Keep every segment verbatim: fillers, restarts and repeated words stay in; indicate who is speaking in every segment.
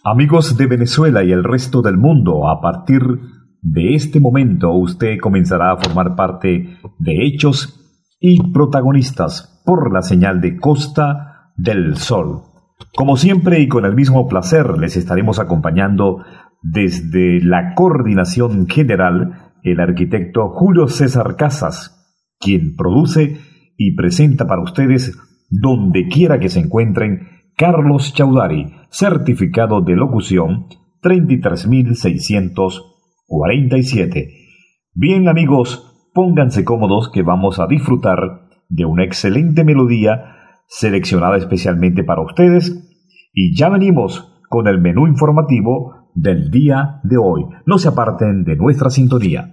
Speaker 1: Amigos de Venezuela y el resto del mundo, a partir de este momento usted comenzará a formar parte de Hechos y Protagonistas por la señal de Costa del Sol. Como siempre y con el mismo placer, les estaremos acompañando desde la coordinación general el arquitecto Julio César Casas, quien produce y presenta para ustedes, donde quiera que se encuentren, Carlos Chaudhary, certificado de locución treinta y tres mil seiscientos cuarenta y siete. Bien, amigos, pónganse cómodos que vamos a disfrutar de una excelente melodía seleccionada especialmente para ustedes y ya venimos con el menú informativo del día de hoy. No se aparten de nuestra sintonía.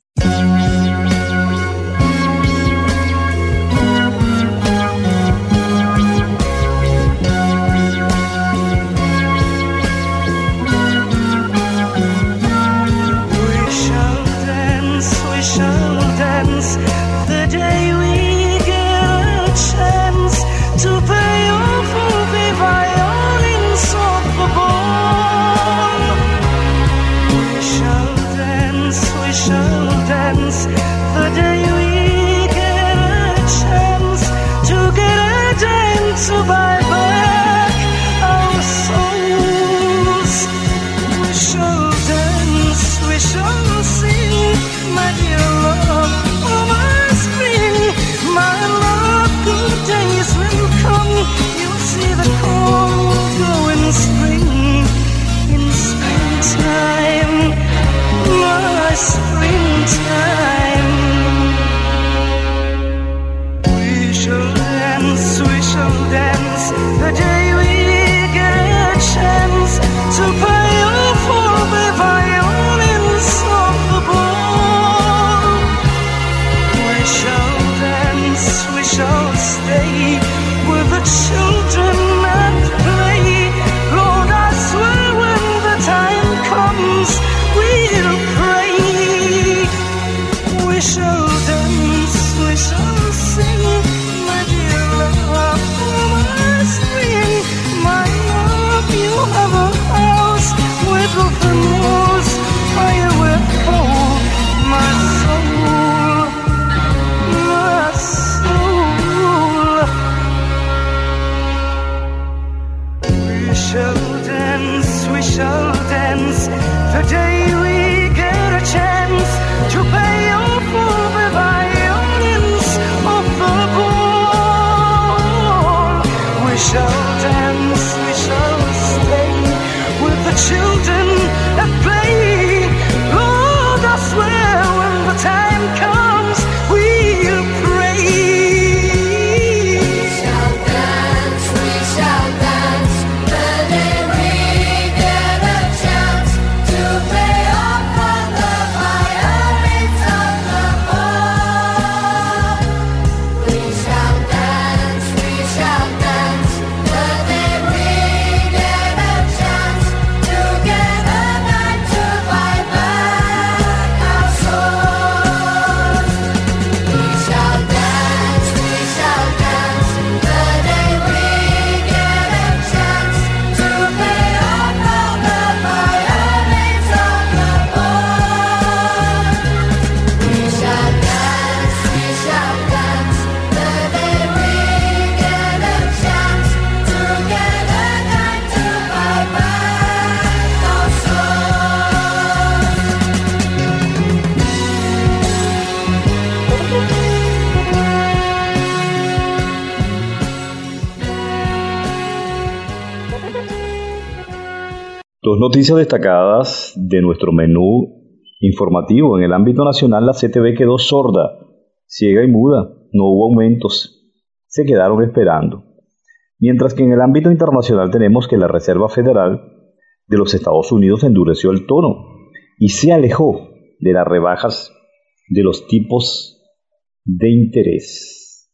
Speaker 1: Dos noticias destacadas de nuestro menú informativo. En el ámbito nacional, la C T V quedó sorda, ciega y muda. No hubo aumentos. Se quedaron esperando. Mientras que en el ámbito internacional tenemos que la Reserva Federal de los Estados Unidos endureció el tono y se alejó de las rebajas de los tipos de interés.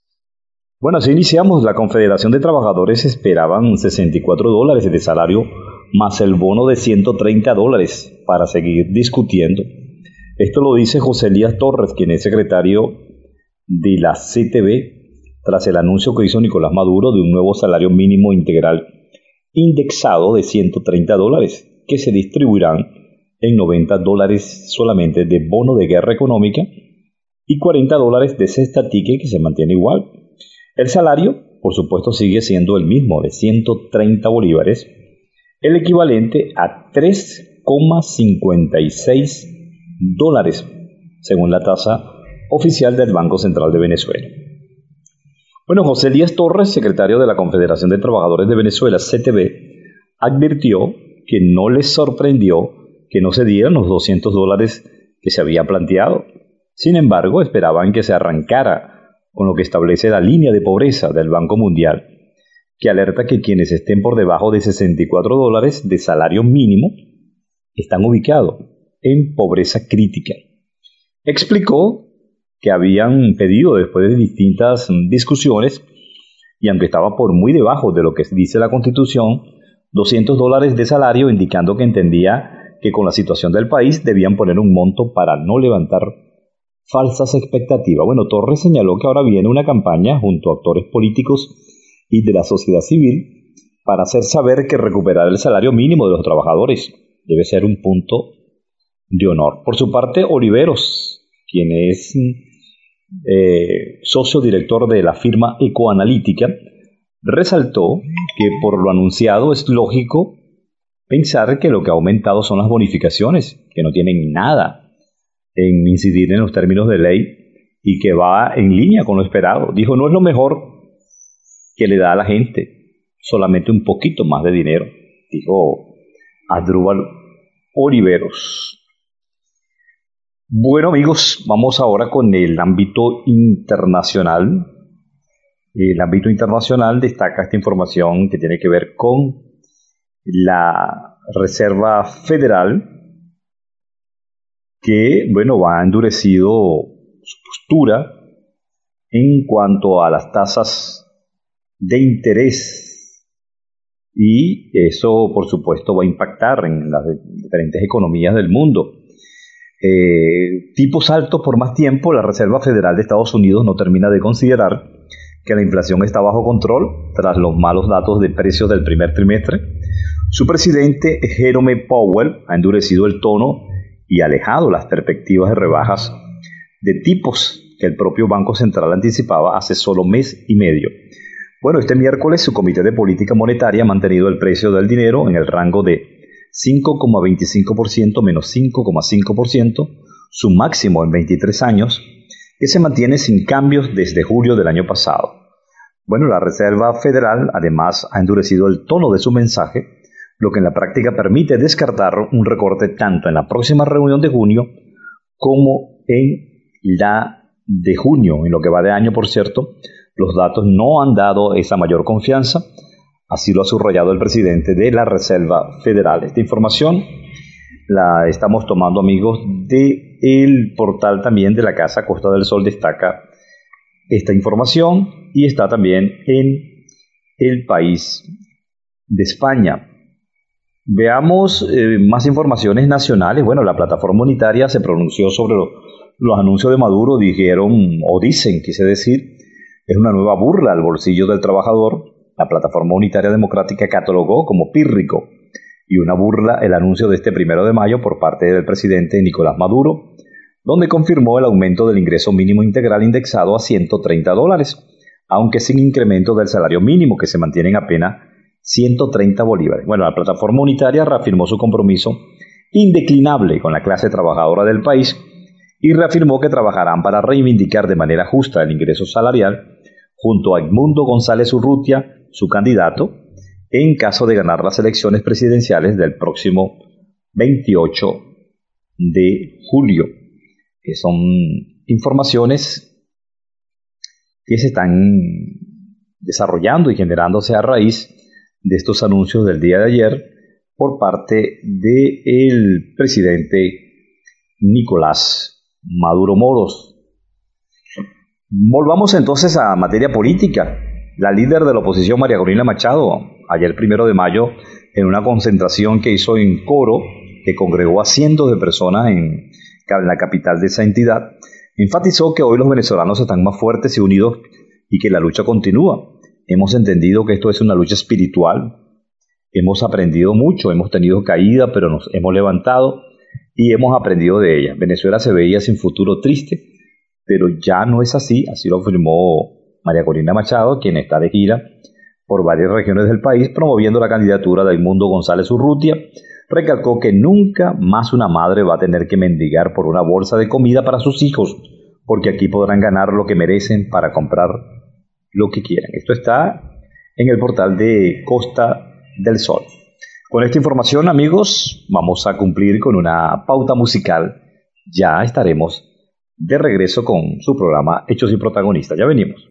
Speaker 1: Bueno, así iniciamos. La Confederación de Trabajadores esperaban sesenta y cuatro dólares de salario más el bono de ciento treinta dólares para seguir discutiendo. Esto lo dice José Elías Torres, quien es secretario de la C T V, tras el anuncio que hizo Nicolás Maduro de un nuevo salario mínimo integral
Speaker 2: indexado de ciento treinta dólares, que se distribuirán en noventa dólares solamente de bono de guerra económica y cuarenta dólares de cesta ticket, que se mantiene igual. El salario, por supuesto, sigue siendo el mismo, de ciento treinta bolívares, el equivalente a tres coma cincuenta y seis dólares, según la tasa oficial del Banco Central de Venezuela. Bueno, José Elías Torres, secretario de la Confederación de Trabajadores de Venezuela, C T V, advirtió que no les sorprendió que no se dieran los doscientos dólares que se había planteado. Sin embargo, esperaban que se arrancara con lo que establece la línea de pobreza del Banco Mundial, que alerta que quienes estén por debajo de sesenta y cuatro dólares de salario mínimo están ubicados en pobreza crítica. Explicó que habían pedido, después de distintas discusiones, y aunque estaba por muy debajo de lo que dice la Constitución, doscientos dólares de salario, indicando que entendía que con la situación del país debían poner un monto para no levantar falsas expectativas. Bueno, Torres señaló que ahora viene una campaña junto a actores políticos y de la sociedad civil para hacer saber que recuperar el salario mínimo de los trabajadores debe ser un punto de honor. Por su parte, Oliveros, quien es eh, socio director de la firma Ecoanalítica, resaltó que por lo anunciado es lógico pensar que lo que ha aumentado son las bonificaciones, que no tienen nada en incidir en los términos de ley y que va en línea con lo esperado. Dijo, no es lo mejor que le da a la gente, solamente un poquito más de dinero, dijo Asdrúbal Oliveros. Bueno, amigos, vamos ahora con el ámbito internacional. El ámbito internacional destaca esta información que tiene que ver con la Reserva Federal, que, bueno, ha endurecido su postura en cuanto a las tasas de interés, y eso, por supuesto, va a impactar en las diferentes economías del mundo. Eh, tipos altos por más tiempo. La Reserva Federal de Estados Unidos no termina de considerar que la inflación está bajo control tras los malos datos de precios del primer trimestre. Su presidente, Jerome Powell, ha endurecido el tono y alejado las perspectivas de rebajas de tipos que el propio Banco Central anticipaba hace solo mes y medio. Bueno, este miércoles su Comité de Política Monetaria ha mantenido el precio del dinero en el rango de cinco coma veinticinco por ciento menos cinco coma cinco por ciento, su máximo en veintitrés años, que se mantiene sin cambios desde julio del año pasado. Bueno, la Reserva Federal además ha endurecido el tono de su mensaje, lo que en la práctica permite descartar un recorte tanto en la próxima reunión de junio como en la de junio. En lo que va de año, por cierto, los datos no han dado esa mayor confianza. Así lo ha subrayado el presidente de la Reserva Federal. Esta información la estamos tomando, amigos, del portal también de la Casa Costa del Sol. Destaca esta información y está también en El País de España. Veamos eh, más informaciones nacionales. Bueno, la plataforma unitaria se pronunció sobre lo, los anuncios de Maduro. Dijeron, o dicen, quise decir, es una nueva burla al bolsillo del trabajador. La Plataforma Unitaria Democrática catalogó como pírrico y una burla el anuncio de este primero de mayo por parte del presidente Nicolás Maduro, donde confirmó el aumento del ingreso mínimo integral indexado a ciento treinta dólares, aunque sin incremento del salario mínimo, que se mantiene en apenas ciento treinta bolívares. Bueno, la Plataforma Unitaria reafirmó su compromiso indeclinable con la clase trabajadora del país y reafirmó que trabajarán para reivindicar de manera justa el ingreso salarial junto a Edmundo González Urrutia, su candidato, en caso de ganar las elecciones presidenciales del próximo veintiocho de julio. Que son informaciones que se están desarrollando y generándose a raíz de estos anuncios del día de ayer por parte del presidente Nicolás Maduro Moros. Volvamos entonces a materia política. La líder de la oposición, María Corina Machado, ayer primero de mayo, en una concentración que hizo en Coro, que congregó a cientos de personas en la capital de esa entidad, enfatizó que hoy los venezolanos están más fuertes y unidos y que la lucha continúa. Hemos entendido que esto es una lucha espiritual hemos aprendido mucho, hemos tenido caída, pero nos hemos levantado y hemos aprendido de ella. Venezuela se veía sin futuro triste, pero ya no es así, así lo afirmó María Corina Machado, quien está de gira por varias regiones del país promoviendo la candidatura de Edmundo González Urrutia. Recalcó que nunca más una madre va a tener que mendigar por una bolsa de comida para sus hijos, porque aquí podrán ganar lo que merecen para comprar lo que quieran. Esto está en el portal de Costa del Sol. Con esta información, amigos, vamos a cumplir con una pauta musical. Ya estaremos de regreso con su programa Hechos y Protagonistas. Ya venimos.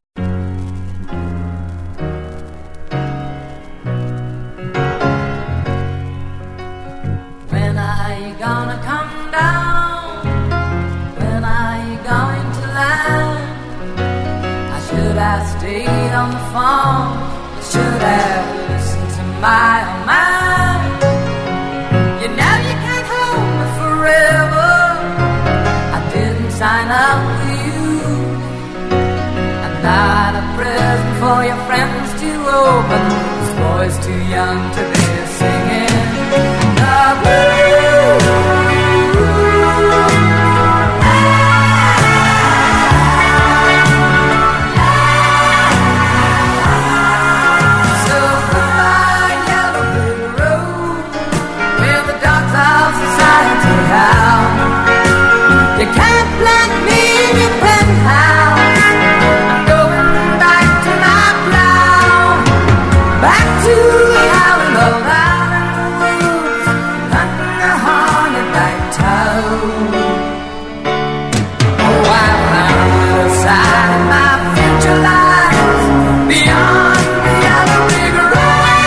Speaker 3: On the phone, I should have listened to my own mind. You know you can't hold me forever. I didn't sign up for you. I'm not a present for your friends to open. This boy's too young to be singing the blues. You can't plant me in your penthouse. I'm going back to my plow, back to the howling old out in the woods, hunting a hornet-back toad. Oh, I found a side of my future lies beyond the yellow brick road.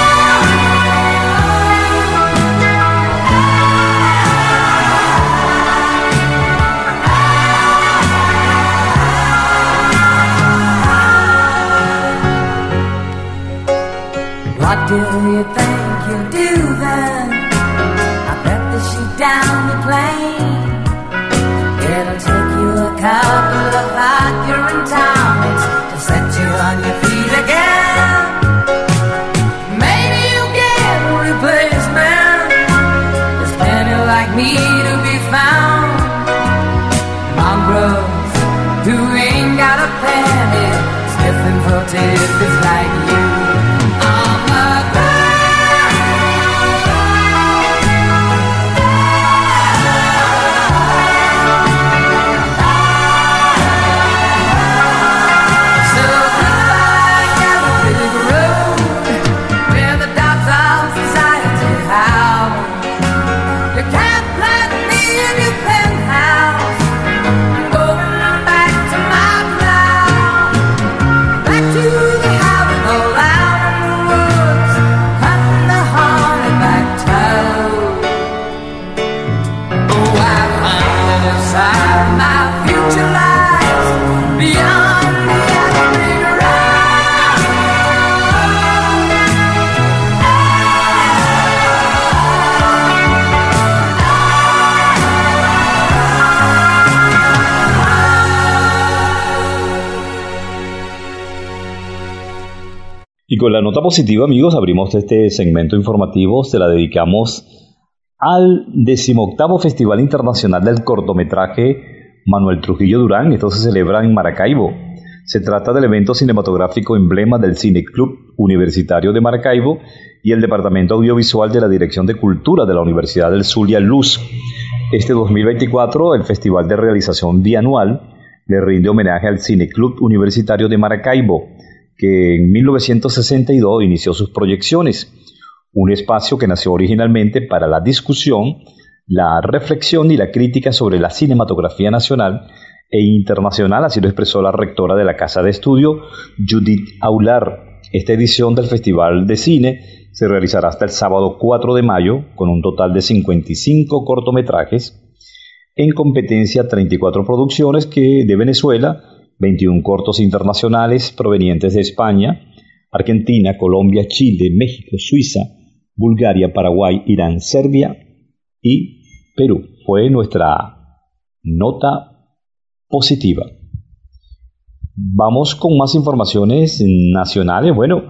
Speaker 3: What do you think you'll do then? I bet that she's down the plane. It'll take you a couple of hot urine tonics to set you on your feet again. Maybe you'll get a replacement. There's plenty like me to be found. Mongrels who ain't got a penny, sniffing for tickets like you.
Speaker 2: Y con la nota positiva, amigos, abrimos este segmento informativo. Se la dedicamos al decimoctavo Festival Internacional del Cortometraje Manuel Trujillo Durán. Esto se celebra en Maracaibo. Se trata del evento cinematográfico emblema del Cine Club Universitario de Maracaibo y el Departamento Audiovisual de la Dirección de Cultura de la Universidad del Zulia Luz. Este dos mil veinticuatro, el festival de realización bianual le rinde homenaje al Cine Club Universitario de Maracaibo, que en mil novecientos sesenta y dos inició sus proyecciones, un espacio que nació originalmente para la discusión, la reflexión y la crítica sobre la cinematografía nacional e internacional, así lo expresó la rectora de la Casa de Estudio, Judith Aular. Esta edición del Festival de Cine se realizará hasta el sábado cuatro de mayo, con un total de cincuenta y cinco cortometrajes, en competencia treinta y cuatro producciones que de Venezuela, veintiún cortos internacionales provenientes de España, Argentina, Colombia, Chile, México, Suiza, Bulgaria, Paraguay, Irán, Serbia y Perú. Fue nuestra nota positiva. Vamos con más informaciones nacionales. Bueno,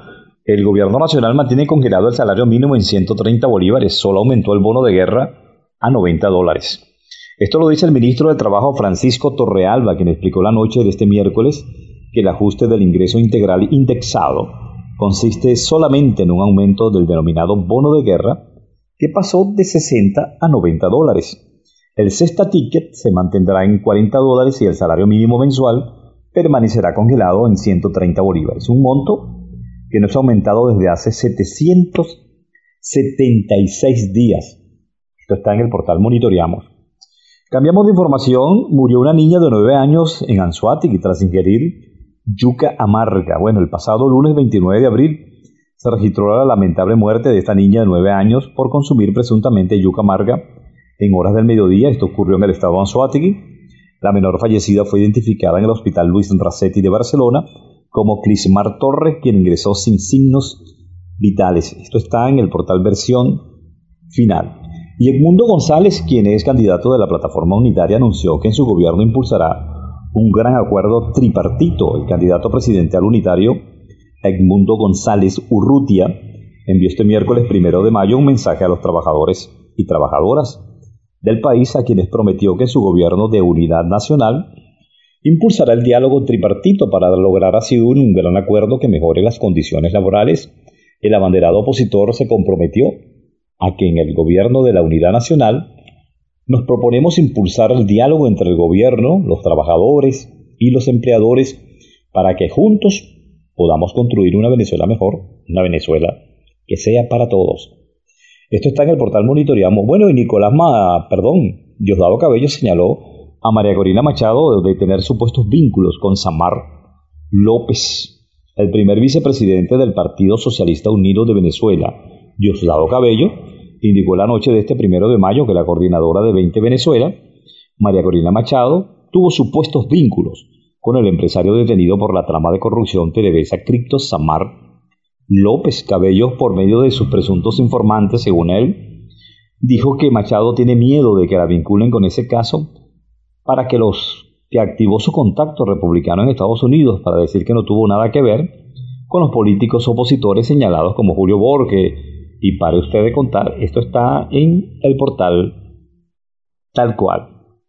Speaker 2: El gobierno nacional mantiene congelado el salario mínimo en ciento treinta bolívares, solo aumentó el bono de guerra a noventa dólares. Esto lo dice el ministro de Trabajo Francisco Torrealba, quien explicó la noche de este miércoles que el ajuste del ingreso integral indexado consiste solamente en un aumento del denominado bono de guerra, que pasó de sesenta a noventa dólares. El cesta ticket se mantendrá en cuarenta dólares y el salario mínimo mensual permanecerá congelado en ciento treinta bolívares, un monto que no se ha aumentado desde hace setecientos setenta y seis días. Esto está en el portal Monitoreamos. Cambiamos de información. Murió una niña de nueve años en Anzoátegui tras ingerir yuca amarga. Bueno, el pasado lunes veintinueve de abril se registró la lamentable muerte de esta niña de nueve años por consumir presuntamente yuca amarga en horas del mediodía. Esto ocurrió en el estado de Anzoátegui. La menor fallecida fue identificada en el hospital Luis Racetti de Barcelona como Clismar Torres, quien ingresó sin signos vitales. Esto está en el portal Versión Final. Y Edmundo González, quien es candidato de la Plataforma Unitaria, anunció que en su gobierno impulsará un gran acuerdo tripartito. El candidato presidencial unitario, Edmundo González Urrutia, envió este miércoles primero de mayo un mensaje a los trabajadores y trabajadoras del país, a quienes prometió que su gobierno de unidad nacional impulsará el diálogo tripartito para lograr así un gran acuerdo que mejore las condiciones laborales. El abanderado opositor se comprometió a que en el gobierno de la unidad nacional nos proponemos impulsar el diálogo entre el gobierno, los trabajadores y los empleadores para que juntos podamos construir una Venezuela mejor, una Venezuela que sea para todos. Esto está en el portal Monitoreamos. Bueno, y Nicolás, Ma, perdón, Diosdado Cabello señaló a María Corina Machado de tener supuestos vínculos con Samar López, el primer vicepresidente del Partido Socialista Unido de Venezuela. Diosdado Cabello indicó la noche de este primero de mayo que la coordinadora de veinte Venezuela, María Corina Machado, tuvo supuestos vínculos con el empresario detenido por la trama de corrupción PDVSA Cripto Samar López. Cabello, por medio de sus presuntos informantes, según él, dijo que Machado tiene miedo de que la vinculen con ese caso para que los que activó su contacto republicano en Estados Unidos para decir que no tuvo nada que ver con los políticos opositores señalados como Julio Borges. Y para usted de contar, esto está en el portal Tal Cual.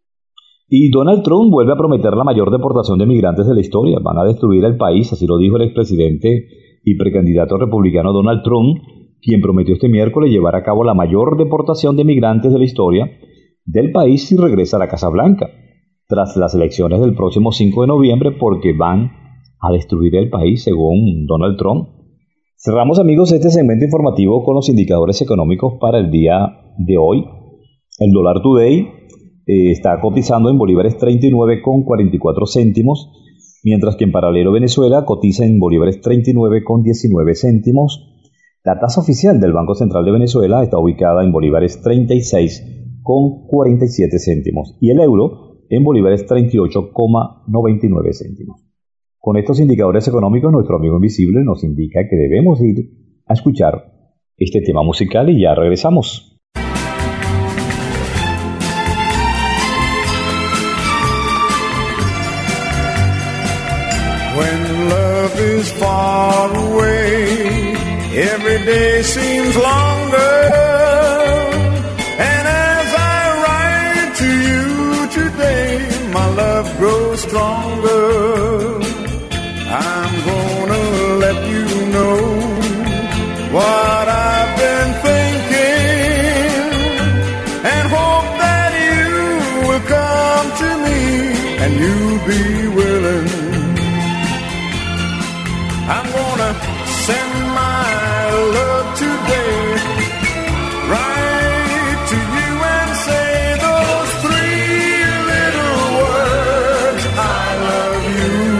Speaker 2: Y Donald Trump vuelve a prometer la mayor deportación de migrantes de la historia. Van a destruir el país, así lo dijo el expresidente y precandidato republicano Donald Trump, quien prometió este miércoles llevar a cabo la mayor deportación de migrantes de la historia del país si regresa a la Casa Blanca, tras las elecciones del próximo cinco de noviembre, porque van a destruir el país, según Donald Trump. Cerramos, amigos, este segmento informativo con los indicadores económicos para el día de hoy. El dólar today eh, está cotizando en bolívares treinta y nueve con cuarenta y cuatro céntimos, mientras que en paralelo Venezuela cotiza en bolívares treinta y nueve con diecinueve céntimos. La tasa oficial del Banco Central de Venezuela está ubicada en bolívares treinta y seis con cuarenta y siete céntimos y el euro en bolívares treinta y ocho con noventa y nueve céntimos. Con estos indicadores económicos, nuestro amigo invisible nos indica que debemos ir a escuchar este tema musical y ya regresamos.
Speaker 4: When love is far away, every day seems longer. And as I write to you today, my love grows stronger. I'm gonna let you know what I've been thinking, and hope that you will come to me and you'll be willing. I'm gonna send my love today, right to you, and say those three little words, I love you.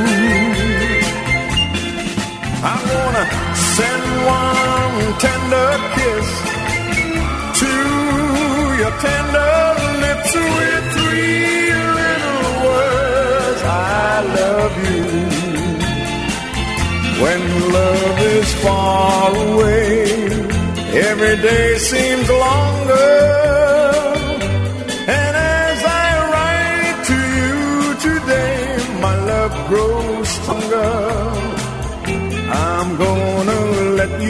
Speaker 4: I'm gonna send one tender kiss to your tender lips with three little words, I love you. When love is far away, every day seems longer. And as I write to you today, my love grows stronger. I'm gonna let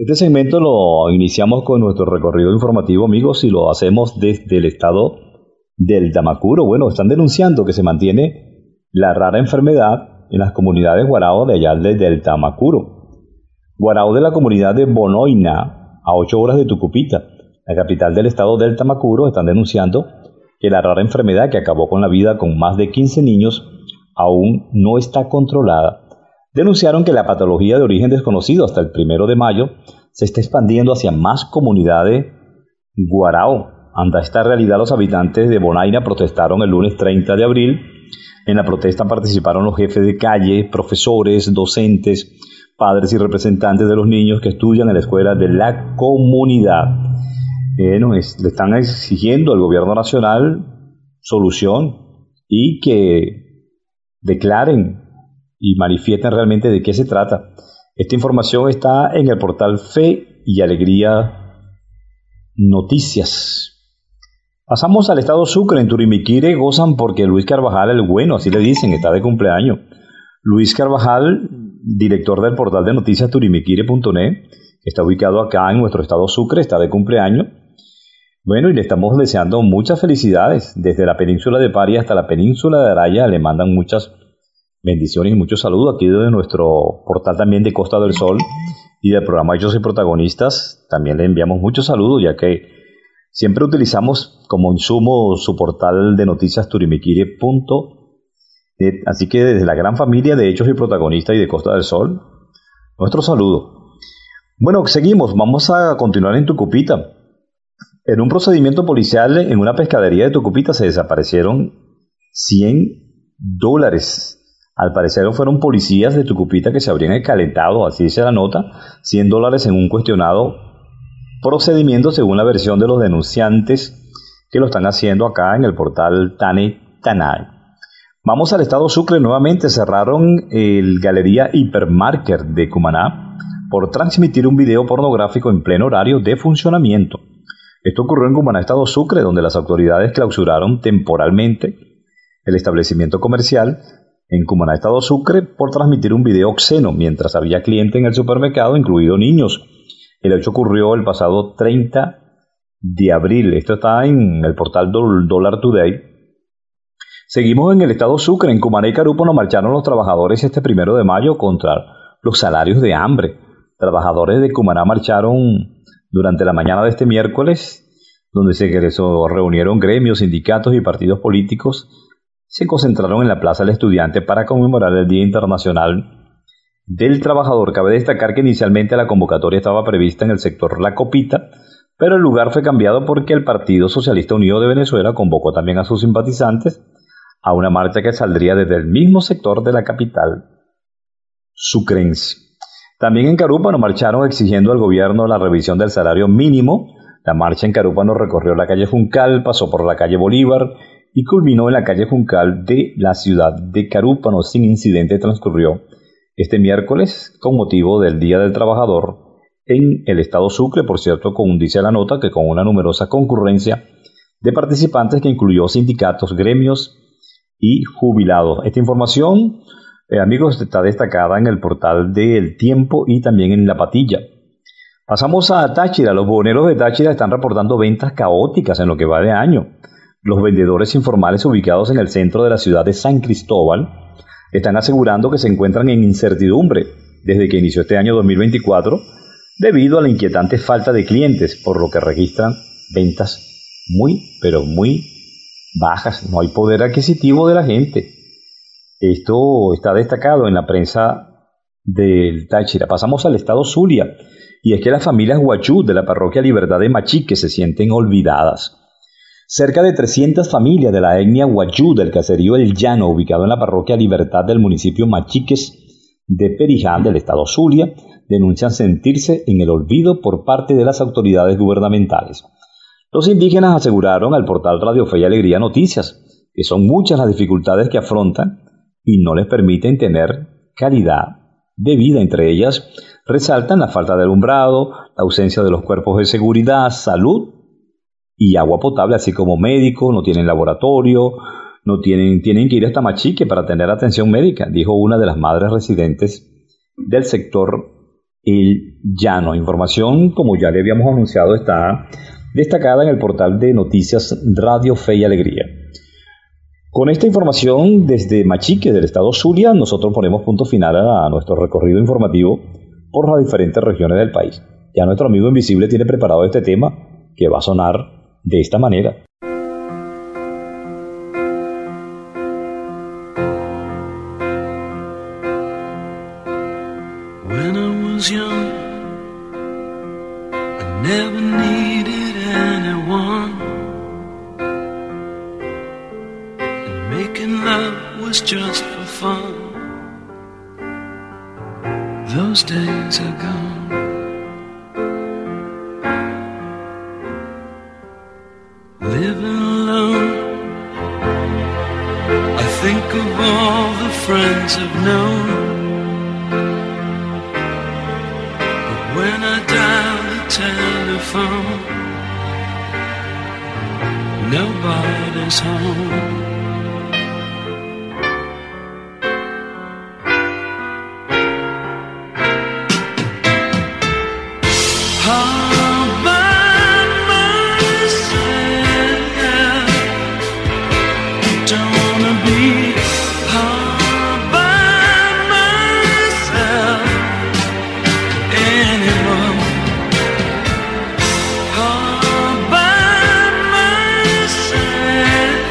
Speaker 2: Este segmento lo iniciamos con nuestro recorrido informativo, amigos, y lo hacemos desde el estado del Tamacuro. Bueno, están denunciando que se mantiene la rara enfermedad en las comunidades guarao de allá desde el Tamacuro. Guarao de la comunidad de Bonoina, a ocho horas de Tucupita, la capital del estado del Tamacuro, están denunciando que la rara enfermedad que acabó con la vida con más de quince niños aún no está controlada. Denunciaron que la patología de origen desconocido hasta el primero de mayo se está expandiendo hacia más comunidades guarao. Ante esta realidad, los habitantes de Bonaina protestaron el lunes treinta de abril. En la protesta participaron los jefes de calle, profesores, docentes, padres y representantes de los niños que estudian en la escuela de la comunidad. Eh, no, es, le están exigiendo al gobierno nacional solución y que declaren y manifiesten realmente de qué se trata. Esta información está en el portal Fe y Alegría Noticias. Pasamos al estado Sucre. En Turimiquire gozan porque Luis Carvajal, el bueno, así le dicen, está de cumpleaños. Luis Carvajal, director del portal de noticias turimiquire punto net, que está ubicado acá en nuestro estado Sucre, está de cumpleaños. Bueno, y le estamos deseando muchas felicidades. Desde la península de Paria hasta la península de Araya le mandan muchas bendiciones y muchos saludos. Aquí desde nuestro portal también de Costa del Sol y del programa Hechos y Protagonistas también le enviamos muchos saludos, ya que siempre utilizamos como insumo su portal de noticias turimiquire punto net. Así que desde la gran familia de Hechos y Protagonistas y de Costa del Sol, nuestro saludo. Bueno, seguimos. Vamos a continuar en Tucupita. En un procedimiento policial en una pescadería de Tucupita se desaparecieron cien dólares. Al parecer fueron policías de Tucupita que se habrían escalentado, así dice la nota, cien dólares en un cuestionado procedimiento según la versión de los denunciantes que lo están haciendo acá en el portal Tane Tanay. Vamos al estado Sucre nuevamente. Cerraron el Galería Hipermarket de Cumaná por transmitir un video pornográfico en pleno horario de funcionamiento. Esto ocurrió en Cumaná, estado Sucre, donde las autoridades clausuraron temporalmente el establecimiento comercial en Cumaná, estado Sucre, por transmitir un video obsceno mientras había cliente en el supermercado, incluido niños. El hecho ocurrió el pasado treinta de abril. Esto está en el portal Dollar Today. Seguimos en el estado Sucre. En Cumaná y Carúpano marcharon los trabajadores este primero de mayo contra los salarios de hambre. Trabajadores de Cumaná marcharon durante la mañana de este miércoles, donde se reunieron gremios, sindicatos y partidos políticos. Se concentraron en la Plaza del Estudiante para conmemorar el Día Internacional del Trabajador. Cabe destacar que inicialmente la convocatoria estaba prevista en el sector La Copita, pero el lugar fue cambiado porque el Partido Socialista Unido de Venezuela convocó también a sus simpatizantes a una marcha que saldría desde el mismo sector de la capital sucrense. También en Carúpano marcharon exigiendo al gobierno la revisión del salario mínimo. La marcha en Carúpano recorrió la calle Juncal, pasó por la calle Bolívar y culminó en la calle Juncal de la ciudad de Carúpano. Sin incidente transcurrió este miércoles con motivo del Día del Trabajador en el estado Sucre. Por cierto, con, dice la nota que con una numerosa concurrencia de participantes que incluyó sindicatos, gremios y jubilados. Esta información, eh, amigos, está destacada en el portal de El Tiempo y también en La Patilla. Pasamos a Táchira. Los bogoneros de Táchira están reportando ventas caóticas en lo que va de año. Los vendedores informales ubicados en el centro de la ciudad de San Cristóbal están asegurando que se encuentran en incertidumbre desde que inició este año dos mil veinticuatro debido a la inquietante falta de clientes, por lo que registran ventas muy, pero muy bajas. No hay poder adquisitivo de la gente. Esto está destacado en la prensa del Táchira. Pasamos al estado Zulia, y es que las familias Huachú de la parroquia Libertad de Machique se sienten olvidadas. Cerca de trescientas familias de la etnia Huachú del caserío El Llano, ubicado en la parroquia Libertad del municipio Machiques de Periján del estado Zulia, denuncian sentirse en el olvido por parte de las autoridades gubernamentales. Los indígenas aseguraron al portal Radio Fe y Alegría Noticias que son muchas las dificultades que afrontan y no les permiten tener calidad de vida. Entre ellas resaltan la falta de alumbrado, la ausencia de los cuerpos de seguridad, salud y agua potable, así como médicos. No tienen laboratorio, no tienen, tienen que ir hasta Machique para tener atención médica, dijo una de las madres residentes del sector El llano. Información, como ya le habíamos anunciado, está destacada en el portal de noticias Radio Fe y Alegría. Con esta información desde Machique, del estado Zulia, nosotros ponemos punto final a nuestro recorrido informativo por las diferentes regiones del país. Ya nuestro amigo Invisible tiene preparado este tema que va a sonar de esta manera.
Speaker 5: When I was young, I never needed anyone, and making love was just for fun. Those days are gone. Living alone, I think of all the friends I've known. When I dial the telephone, nobody's home. All by myself, don't wanna be all by myself anymore. All by myself,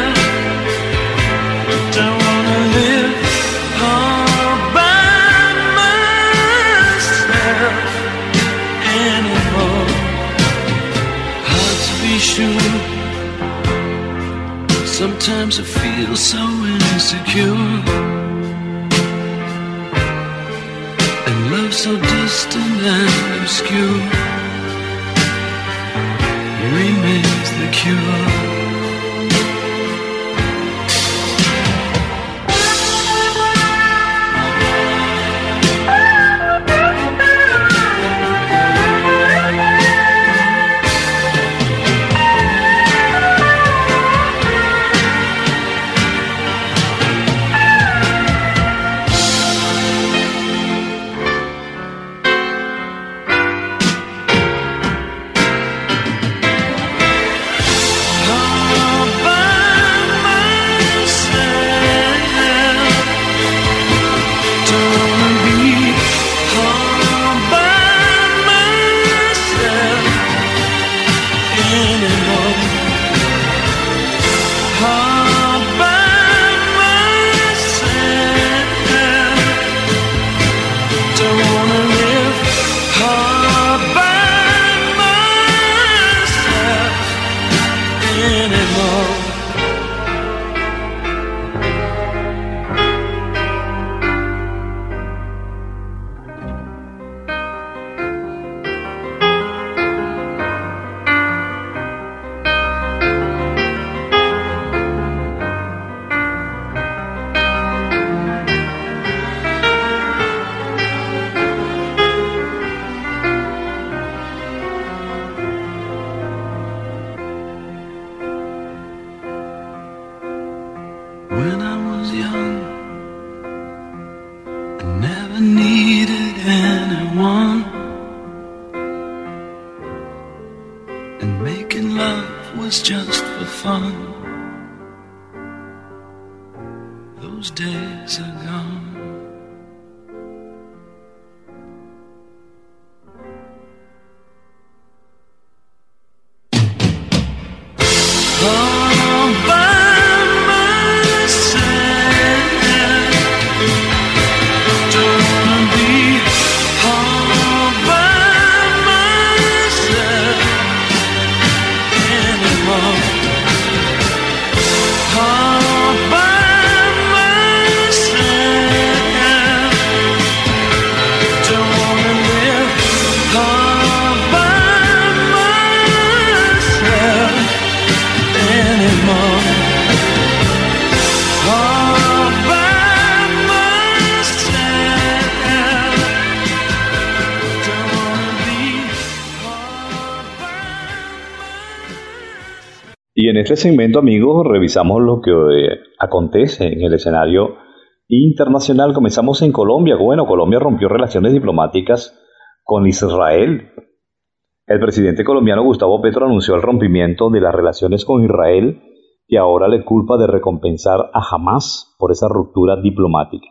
Speaker 5: don't wanna live all by myself anymore. Hard to be sure. Sometimes I feel so insecure, and love so distant and obscure remains the cure. When I was young, I never needed anyone, and making love was just for fun. Those days are gone. All by myself, don't wanna be all by myself anymore. All by myself, don't wanna live all by myself anymore. All by myself, don't wanna be all by myself.
Speaker 2: Y en este segmento, amigos, revisamos lo que eh, acontece en el escenario internacional. Comenzamos en Colombia. Bueno, Colombia rompió relaciones diplomáticas con Israel. El presidente colombiano Gustavo Petro anunció el rompimiento de las relaciones con Israel y ahora le culpa de recompensar a Hamas por esa ruptura diplomática.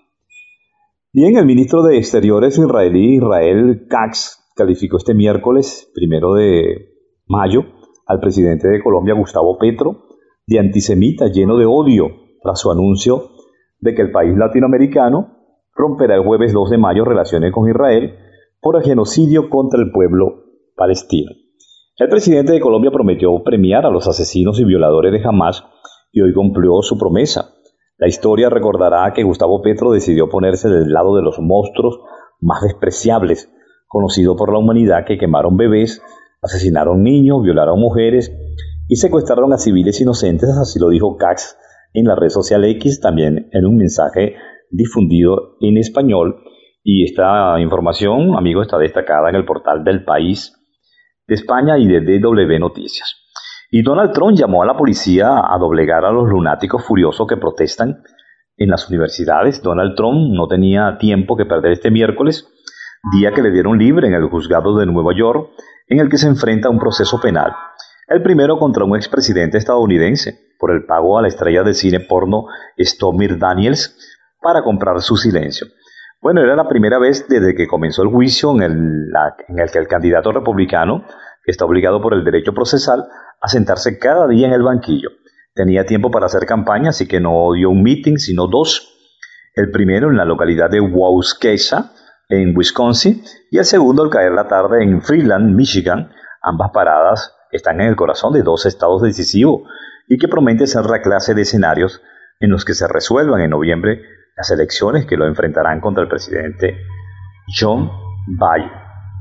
Speaker 2: Bien, el ministro de Exteriores israelí Israel Katz calificó este miércoles, primero de mayo, al presidente de Colombia Gustavo Petro de antisemita lleno de odio tras su anuncio de que el país latinoamericano romperá el jueves dos de mayo relaciones con Israel por el genocidio contra el pueblo palestino. El presidente de Colombia prometió premiar a los asesinos y violadores de Hamas y hoy cumplió su promesa. La historia recordará que Gustavo Petro decidió ponerse del lado de los monstruos más despreciables, conocidos por la humanidad, que quemaron bebés, asesinaron niños, violaron mujeres y secuestraron a civiles inocentes, así lo dijo Katz en la red social X, también en un mensaje difundido en español. Y esta información, amigos, está destacada en el portal del País de España y de D W Noticias. Y Donald Trump llamó a la policía a doblegar a los lunáticos furiosos que protestan en las universidades. Donald Trump no tenía tiempo que perder este miércoles, día que le dieron libre en el juzgado de Nueva York, en el que se enfrenta a un proceso penal. El primero contra un expresidente estadounidense por el pago a la estrella de cine porno Stormy Daniels para comprar su silencio. Bueno, era la primera vez desde que comenzó el juicio en el, la, en el que el candidato republicano, que está obligado por el derecho procesal a sentarse cada día en el banquillo, tenía tiempo para hacer campaña, así que no dio un meeting, sino dos. El primero en la localidad de Waukesha, en Wisconsin, y el segundo al caer la tarde en Freeland, Michigan. Ambas paradas están en el corazón de dos estados decisivos y que prometen ser la clase de escenarios en los que se resuelvan en noviembre las elecciones que lo enfrentarán contra el presidente John Biden.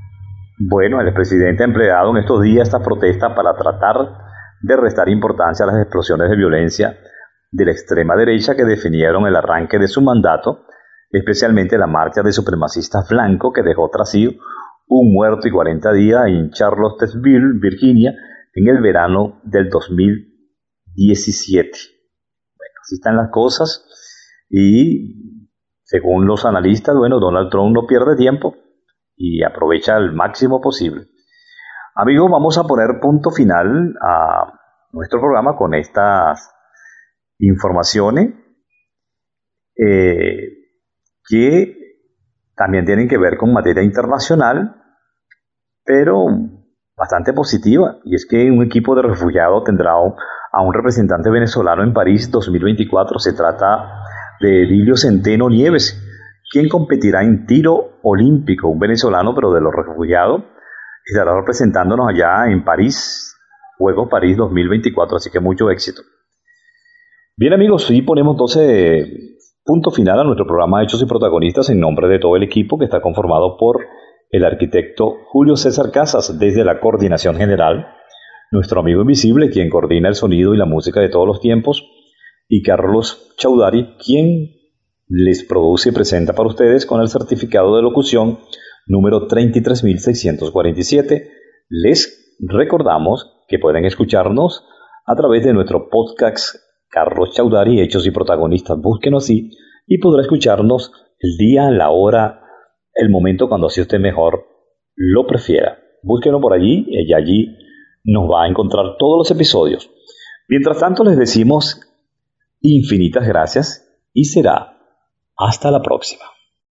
Speaker 2: Bueno, el presidente ha empleado en estos días esta protesta para tratar de restar importancia a las explosiones de violencia de la extrema derecha que definieron el arranque de su mandato, especialmente la marcha de supremacistas blancos que dejó tras sí un muerto y cuarenta días en Charlottesville, Virginia, en el verano del dos mil diecisiete. Bueno, así están las cosas y según los analistas, bueno, Donald Trump no pierde tiempo y aprovecha al máximo posible. Amigos, vamos a poner punto final a nuestro programa con estas informaciones eh, que también tienen que ver con materia internacional, pero bastante positiva, y es que un equipo de refugiados tendrá a un representante venezolano en París dos mil veinticuatro. Se trata de Edilio Centeno Nieves, quien competirá en tiro olímpico, un venezolano pero de los refugiados, estará representándonos allá en París, Juegos París dos mil veinticuatro, así que mucho éxito. Bien amigos, y ponemos entonces punto final a nuestro programa Hechos y Protagonistas en nombre de todo el equipo que está conformado por el arquitecto Julio César Casas desde la Coordinación General, nuestro amigo invisible quien coordina el sonido y la música de todos los tiempos, y Carlos Chaudhary quien les produce y presenta para ustedes con el certificado de locución número treinta y tres mil seiscientos cuarenta y siete. Les recordamos que pueden escucharnos a través de nuestro podcast Carlos Chaudhary, Hechos y Protagonistas, búsquenos así, y podrá escucharnos el día, la hora, el momento cuando así usted mejor lo prefiera. Búsquenos por allí y allí nos va a encontrar todos los episodios. Mientras tanto les decimos infinitas gracias y será hasta la próxima.